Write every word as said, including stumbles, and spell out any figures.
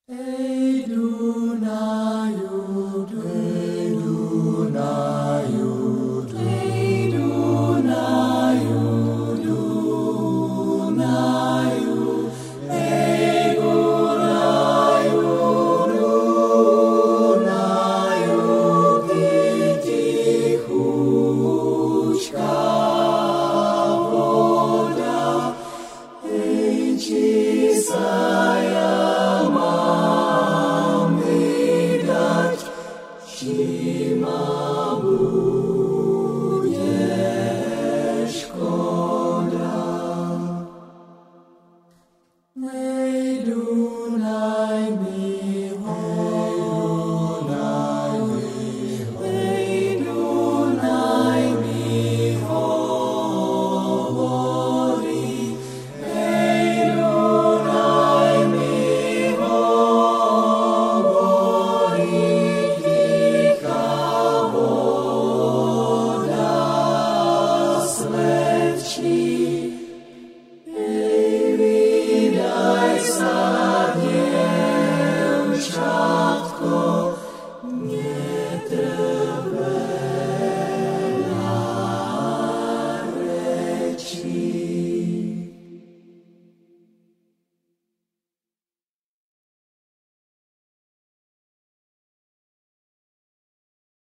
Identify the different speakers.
Speaker 1: Ej Dunaju, ej Dunaju, ej Dunaju, Dunaju, ej Dunaju, Dunaju, ty tichučká voda, ej čistá či ma bude škoda. Ej Dunaj mi hovorí, ej Dunaj mi hovorí, ej Dunaj mi hovorí. Ej, vydaj sa, dievčatko,